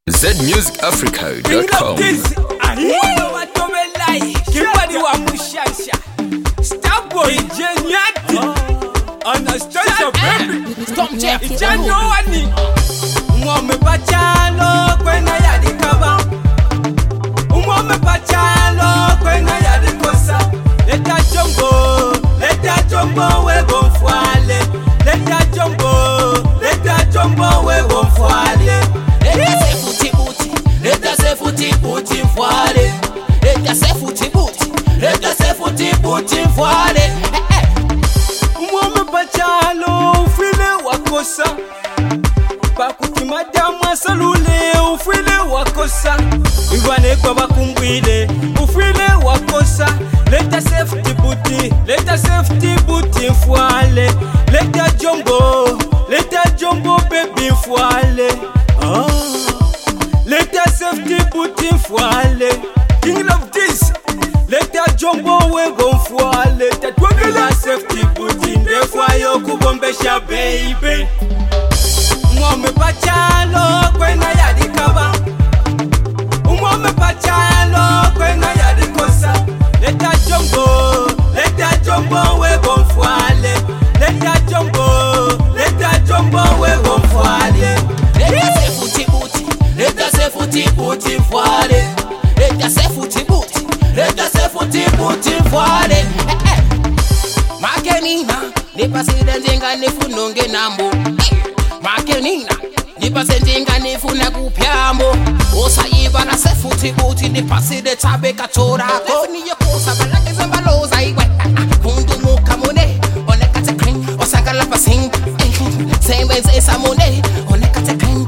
zmusicafrica.com. King of this, let that jumbo we go for let that wagala safety put in the fire kubombesha baby. Mwame pachalo kwena yadi kaba. Mwame pachalo kwena yadi kosa. Let that jumbo we go for let that jumbo we go for let us say footy foire. Let us say footy foire. Makenina, ni pasida njenga nifunonge nambo. Makenina, ni pasida njenga nifuna kupyambo. Osa iba na say footy ni pasida tabe katora. Koni yokosa balake zambaloza iwe. Kundu muka mone, onekate kring, osangala pasing. Same way say samone, onekate kring.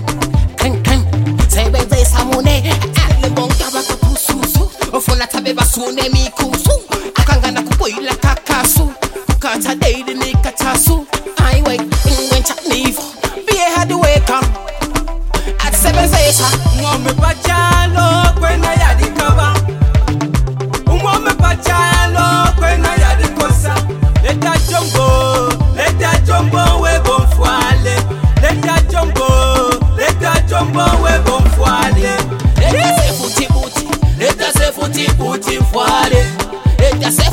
Say when they samone, lebonga baka pususu. Ofona tabe basune mikusu. Akangana kupoila kakasu. Kukata deidi ni katasu. I wait when chat leave. Be had to wake up at 7 say Mwame pachalo kwena yadi kaba. Mwame pachalo kwena yadi kosa. Let that jumbo we go fwale. Let that jumbo we go fwale. Let us say footy foire. Let us say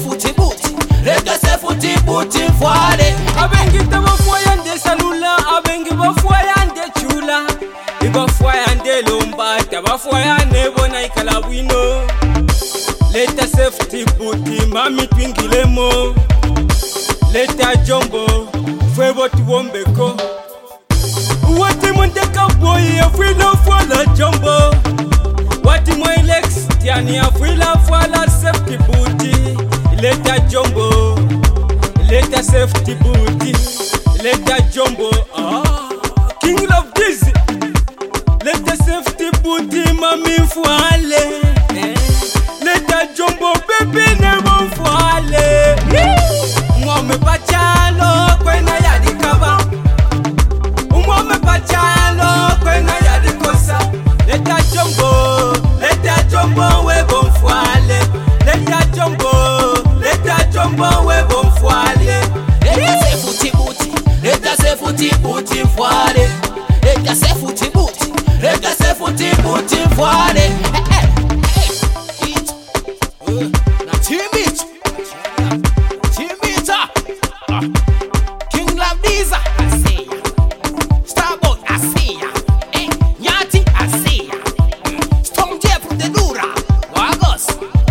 footy foire. Abengi taba foyande salula, abengi ba foyande chula. Iba foyande lomba, taba foyande bona ikalabwino. Let us say footy mami twingilemo. Let us jumbo fwe boti wombeko. Wati mundeka boy afwila fwala jumbo. Wati my legs tiani afwila fwala safety booty. Let us jumbo. Let us safety booty. Let us jumbo. King of this. Let us safety booty mami fwale. Let us jumbo baby never fwale. Mwame pachalo kwena yadi kaba. Mwame pachalo kwena yadi kosa. Let that jumbo we go fwale. Let that jumbo we go fwale. Let us say footy foire. Let us say footy foire. Na team it. King Love These, I see ya. Starboy, I see ya. Nyati, I see ya. Storm J from the Dura. Wagos,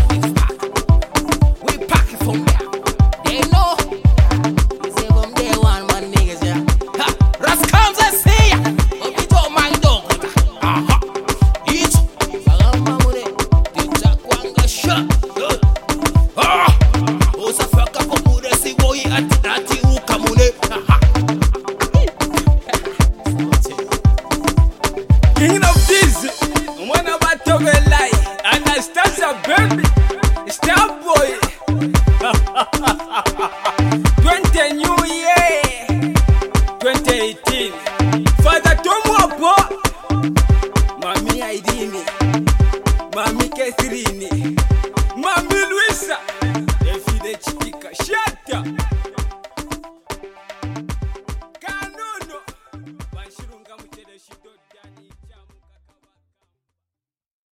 we pack it from there. They know. We say from day one, man, niggas, yeah. Rascals, I see ya. But we don't mind, don't. Each. Sagamamune. Tichakwanga shot. Osa faka for Buddha, see boy, at that you come on it. King of this, when about to be lie, and I start a baby, star boy. 20 new year, 2018. Father Tomo Bo, Mami Aidini, Mami Catherine, Mami Luisa.